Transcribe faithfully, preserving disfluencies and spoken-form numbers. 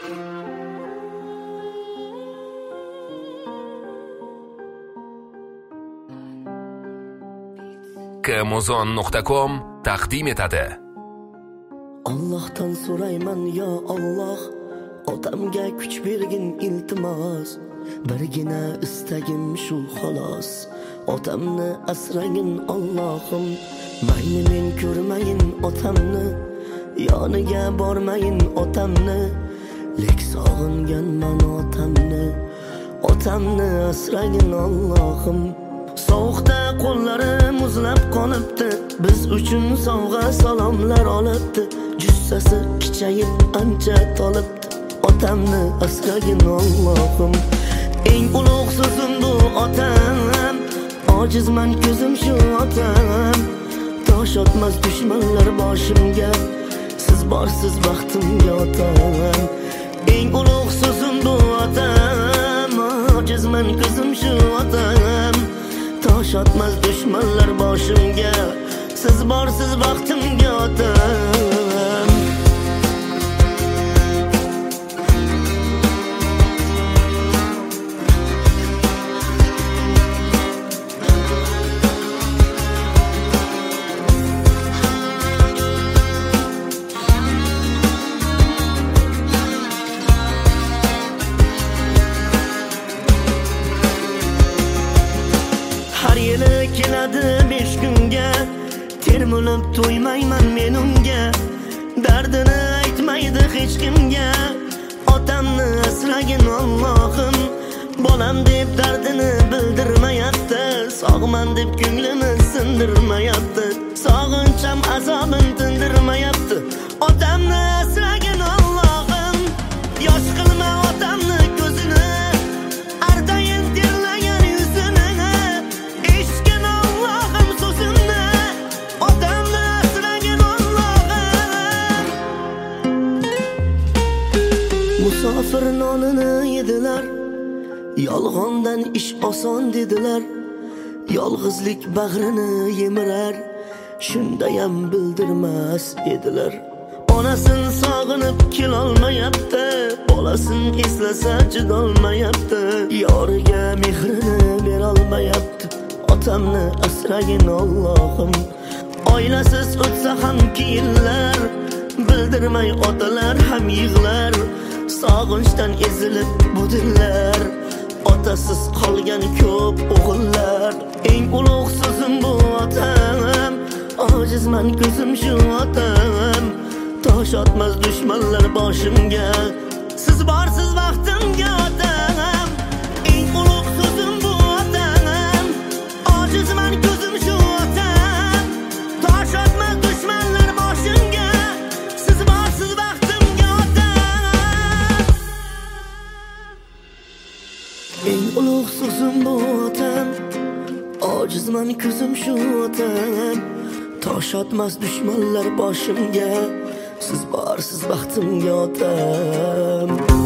kmozon nuqta com taqdim etadi. Allohdan so'rayman yo Alloh, otamga kuch bergin iltimos. Birgina istagim shu xolos, otamni asragin Allohim. Mayli men ko'rmayin otamni, yoniga bormayin otamni, lek sog'inganman otamni. Otamni asragin Allohim. Sovuqda qo'llarim muzlab qolibdi, biz uchun sovg'a salomlar olibdi. Jussasi kichayib ancha tolibdi, otamni asragin Allohim. Eng ulug' so'zim bu otam, ojizman ko'zim shu otam. Tosh otmas dushmanlar boshimga, siz borsiz baxtimga otam. Eng ulug' so'zim bu otam, ojizman ko'zim shu otam. Tosh otmas dushmanlar boshimga, siz borsiz baxtimga otam. Har yili keladi besh kunga, termulib to'ymayman men unga. Dardini aytmaydi hech kimga, otamni asragin Allohim. Bolam deb dardini bildirmayapti, sog'man deb ko'nglini sindirmayapti. Sog'incham azobim tindirmayapti, otamni asragin Allohim. Yosh qilma otamni ko'zini, ardayin terlagan yuzini. Eshitgin Allohim so'zimni, otamni asragin Allohim. Musofir nonini yedilar, yolg'ondan ish oson dedilar. Yolg'izlik bag'rini yemirar, shundayam bildirmas edilar. Onasin sog'inib kelolmayapti, bolasin eslasa chidolmayapti. Yoriga mehrini berolmayapti, otamni asragin Allohim. Oilasiz o'tsa ham kiyinlar, bildirmay otalar ham yig'lar. Sog'inchdan ezilib bu dillar, otasiz qolgan ko'p o'g'illar. Eng ulug' so'zim bu otam, ojizman ko'zim shu otam. Tosh otmas dushmanlar boshimga, siz borsiz vaqtimga otam. Eng ulug' so'zim bu otam, ojizman ko'zim shu otam. Tosh otmas dushmanlar boshimga, siz borsiz vaqtimga otam. Eng ulug' so'zim bu otam, ojizman ko'zim shu otam. Tosh otmas dushmanlar boshimga, siz borsiz baxtimga otam.